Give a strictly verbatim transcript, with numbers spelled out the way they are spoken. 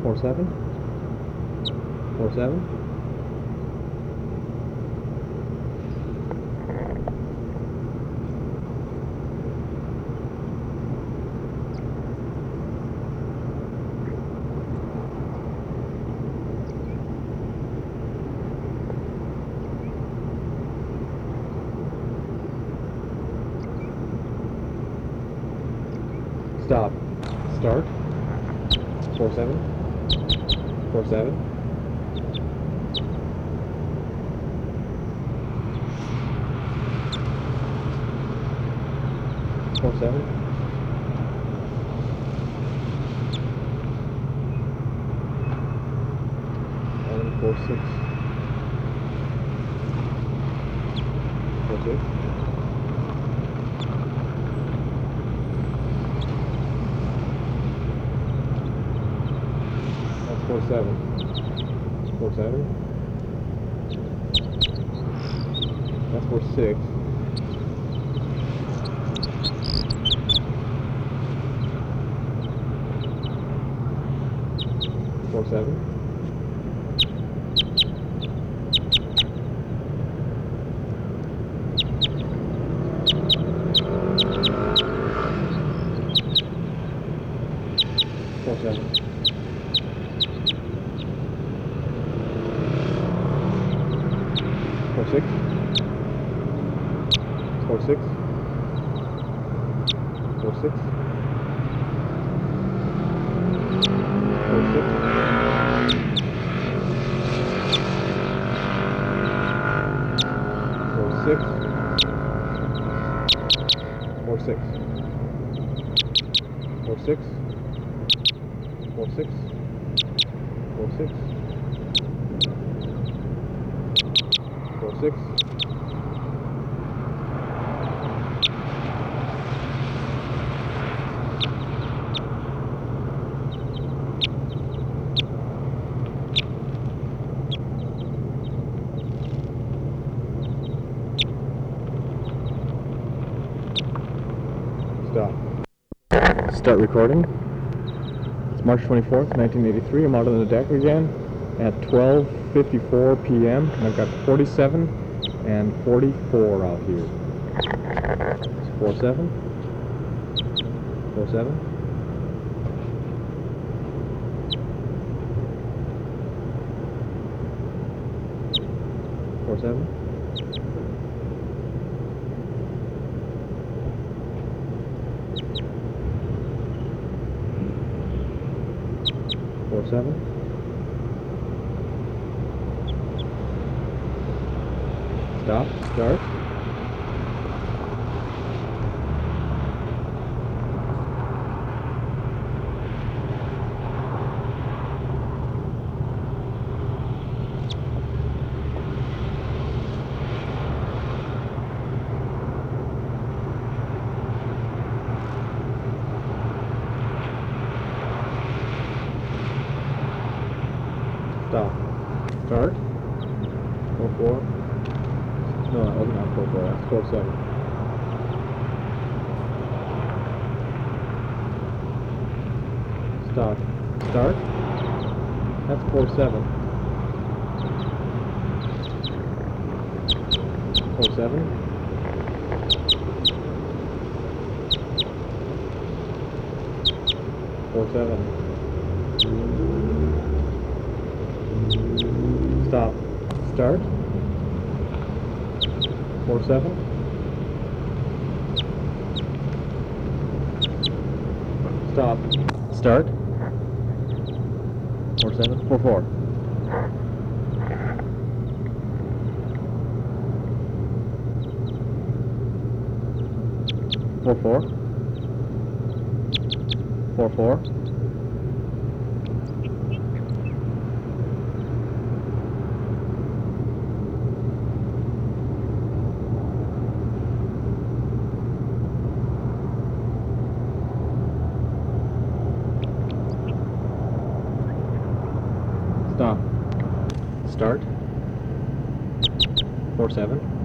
four seven, four seven, stop, start, four seven, four seven, four seven, and four six, four six, that's four seven, four seven, that's four six, four seven, four seven, four six, four six, four six, four six, four six, four six, four six, four six, four six, four six, stop. Start recording. It's March twenty-fourth, nineteen eighty-three. I'm out on the deck again at twelve fifty-four p m and I've got forty-seven and forty-four out here. It's four seven, four seven, four seven, four seven, stop, start, stop, start, four four, no, that wasn't not four four, that's four seven, stop, start, that's four seven, four seven, four seven, stop, start, four seven, stop, start, four seven, four four, four four, four four, stop, start, four seven,